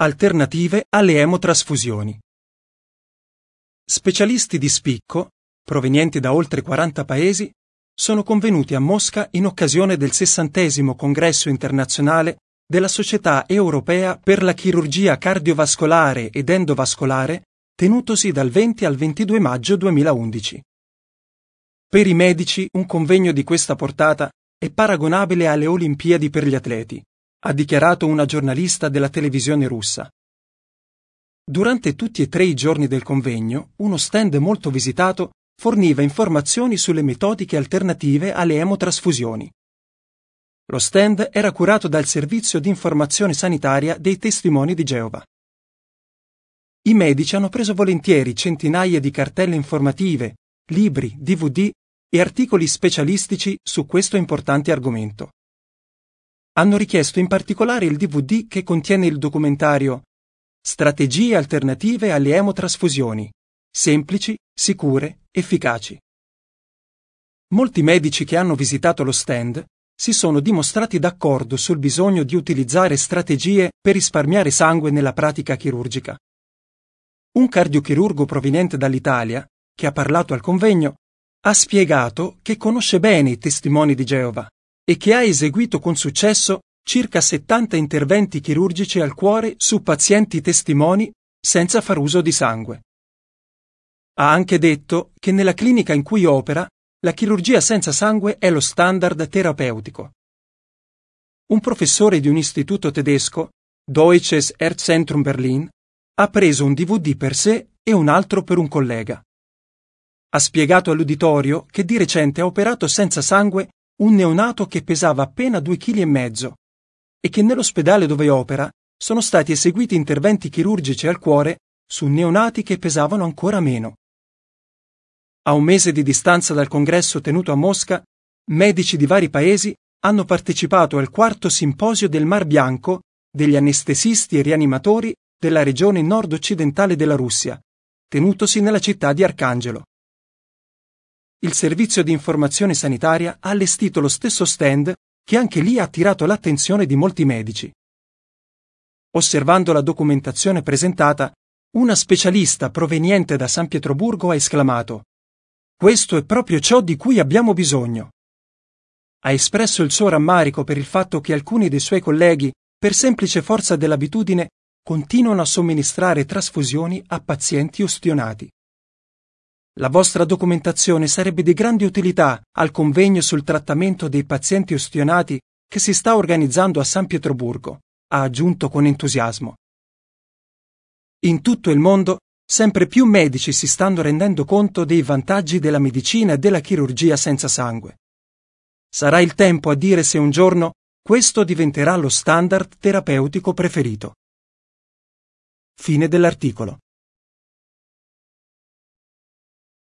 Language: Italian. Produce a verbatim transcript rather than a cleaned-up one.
Alternative alle emotrasfusioni. Specialisti di spicco, provenienti da oltre quaranta paesi, sono convenuti a Mosca in occasione del sessantesimo congresso internazionale della Società Europea per la Chirurgia Cardiovascolare ed Endovascolare, tenutosi dal venti al ventidue maggio duemilaundici. Per i medici un convegno di questa portata è paragonabile alle Olimpiadi per gli atleti, ha dichiarato una giornalista della televisione russa. Durante tutti e tre i giorni del convegno, uno stand molto visitato forniva informazioni sulle metodiche alternative alle emotrasfusioni. Lo stand era curato dal Servizio di Informazione Sanitaria dei Testimoni di Geova. I medici hanno preso volentieri centinaia di cartelle informative, libri, D V D e articoli specialistici su questo importante argomento. Hanno richiesto in particolare il D V D che contiene il documentario Strategie alternative alle emotrasfusioni, semplici, sicure, efficaci. Molti medici che hanno visitato lo stand si sono dimostrati d'accordo sul bisogno di utilizzare strategie per risparmiare sangue nella pratica chirurgica. Un cardiochirurgo proveniente dall'Italia, che ha parlato al convegno, ha spiegato che conosce bene i testimoni di Geova e che ha eseguito con successo circa settanta interventi chirurgici al cuore su pazienti testimoni senza far uso di sangue. Ha anche detto che nella clinica in cui opera la chirurgia senza sangue è lo standard terapeutico. Un professore di un istituto tedesco, Deutsches Herzzentrum Berlin, ha preso un D V D per sé e un altro per un collega. Ha spiegato all'uditorio che di recente ha operato senza sangue un neonato che pesava appena due chili e mezzo e che nell'ospedale dove opera sono stati eseguiti interventi chirurgici al cuore su neonati che pesavano ancora meno. A un mese di distanza dal congresso tenuto a Mosca, medici di vari paesi hanno partecipato al quarto simposio del Mar Bianco degli anestesisti e rianimatori della regione nord-occidentale della Russia, tenutosi nella città di Arcangelo. Il servizio di informazione sanitaria ha allestito lo stesso stand che anche lì ha attirato l'attenzione di molti medici. Osservando la documentazione presentata, una specialista proveniente da San Pietroburgo ha esclamato: «Questo è proprio ciò di cui abbiamo bisogno». Ha espresso il suo rammarico per il fatto che alcuni dei suoi colleghi, per semplice forza dell'abitudine, continuano a somministrare trasfusioni a pazienti ustionati. La vostra documentazione sarebbe di grande utilità al convegno sul trattamento dei pazienti ustionati che si sta organizzando a San Pietroburgo, ha aggiunto con entusiasmo. In tutto il mondo, sempre più medici si stanno rendendo conto dei vantaggi della medicina e della chirurgia senza sangue. Sarà il tempo a dire se un giorno questo diventerà lo standard terapeutico preferito. Fine dell'articolo.